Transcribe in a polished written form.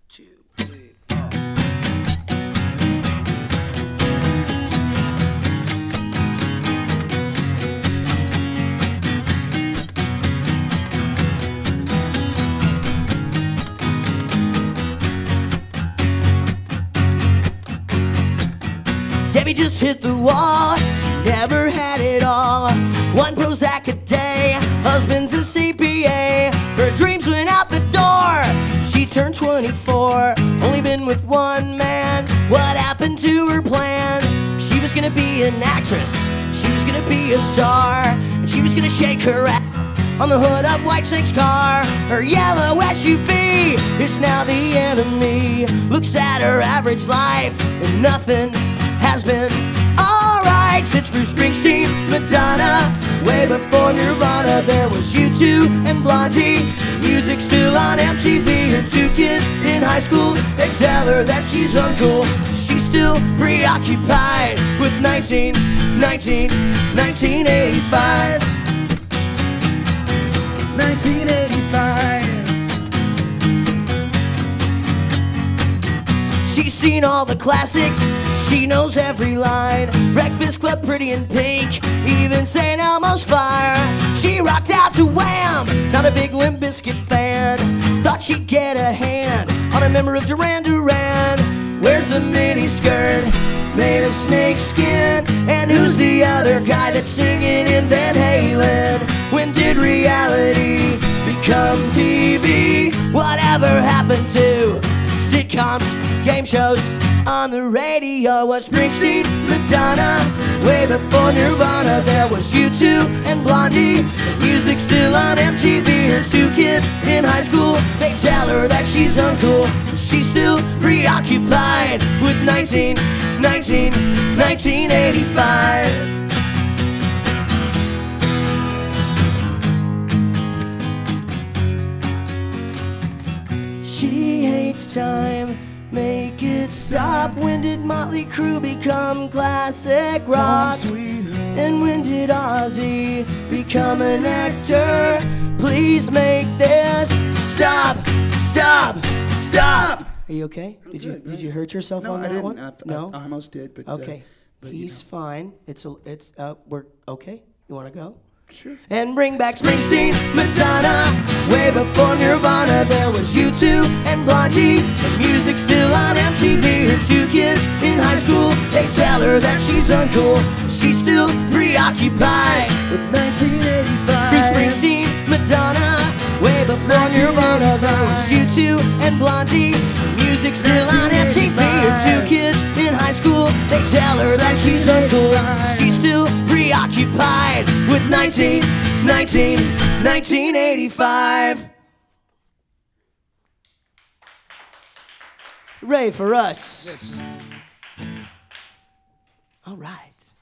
2, 3, 4. Debbie just hit the wall, she never had it all. One Prozac a day, husband's a CPA. Her dreams went out the door, she turned 24. Only been with one man, what happened to her plan? She was gonna be an actress, she was gonna be a star, and she was gonna shake her ass on the hood of White Snake's car. Her yellow SUV is now the enemy. Looks at her average life and nothing has been alright since Bruce Springsteen, Madonna. Way before Nirvana, there was U2 and Blondie. Music still on MTV. Her 2 kids in high school, they tell her that she's uncool. She's still preoccupied with 1985. 1985. She's seen all the classics, she knows every line. Breakfast Club, Pretty in Pink, even St. Elmo's Fire. She rocked out to Wham, not a big Limp Bizkit fan. Thought she'd get a hand on a member of Duran Duran. Where's the mini skirt made of snake skin? And who's the other guy that's singing in Van Halen? When did reality become TV? Whatever happened to sitcoms, game shows on the radio? Was Springsteen, Madonna. Way before Nirvana, there was U2 and Blondie. The music's still on MTV. Her 2 kids in high school, they tell her that she's uncool. She's still preoccupied with 1985. She hates time, make it stop. When did Motley Crue become classic rock? And when did Ozzy become an actor? Please make this stop, stop, stop. Are you okay? Did you hurt yourself on that one? No, I almost did, but okay. But he's fine. We're okay. You want to go? Sure. And bring back Springsteen, Madonna. Way before Nirvana, there was U2 and Blondie. The music's still on MTV. Her 2 kids in high school, they tell her that she's uncool. She's still preoccupied with 1985. Bruce Springsteen, Madonna. Way before Nirvana, there was U2 and Blondie. The music's still on MTV. Her 2 kids in high school, they tell her that she's uncool. She's still preoccupied with 1985. Ray for us. Yes. All right.